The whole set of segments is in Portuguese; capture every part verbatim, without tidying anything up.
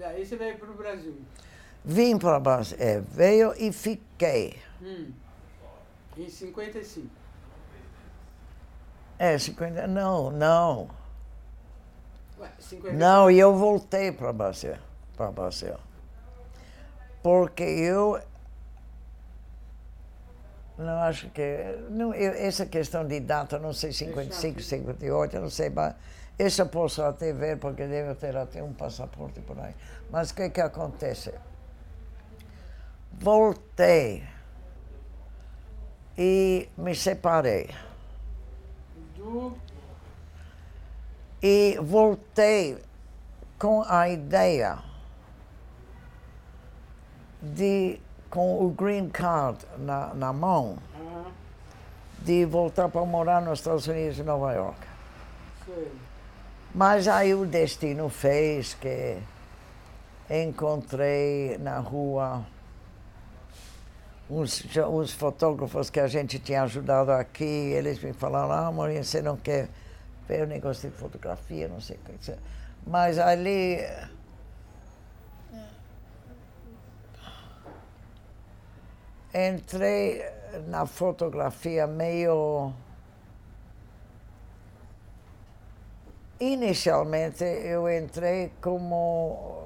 Aí você veio para o Brasil? Vim para o Brasil, é, veio e fiquei. Hum. Em cinquenta e cinco? É, cinquenta, não, não. Ué, cinquenta e quatro? Não, e eu voltei para o Brasil, para o Brasil. Porque eu não acho que... Não, eu, essa questão de data, não sei, cinquenta e cinco, cinquenta e oito, não sei, mas isso eu posso até ver, porque devo ter até um passaporte por aí. Mas o que que acontece? Voltei e me separei. Do... E voltei com a ideia de, com o green card na, na mão, Ah, de voltar para morar nos Estados Unidos e Nova York. sei. Mas aí o destino fez que encontrei na rua uns, uns fotógrafos que a gente tinha ajudado aqui. Eles me falaram, ah, Maureen, você não quer ver o negócio de fotografia, não sei o que. Mas ali... Entrei na fotografia meio... Inicialmente eu entrei como...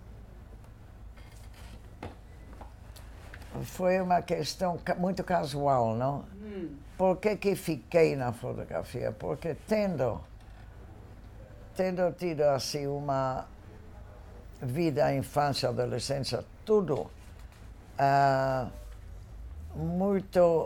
Foi uma questão muito casual, não? Hum. Por que que fiquei na fotografia? Porque tendo, tendo tido assim uma vida, infância, adolescência, tudo uh, muito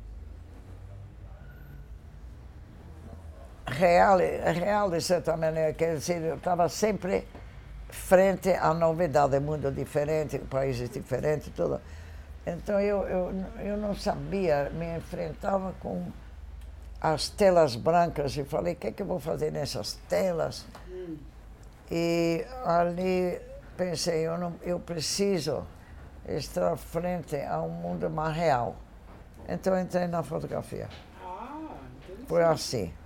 real, real de certa maneira, quer dizer, eu estava sempre frente à novidade, mundo diferente, países diferentes, tudo. Então eu, eu, eu não sabia, me enfrentava com as telas brancas e falei, o que é que eu vou fazer nessas telas? Hum. E ali pensei, eu, não, eu preciso estar frente a um mundo mais real. Então entrei na fotografia. Ah, interessante. Foi assim.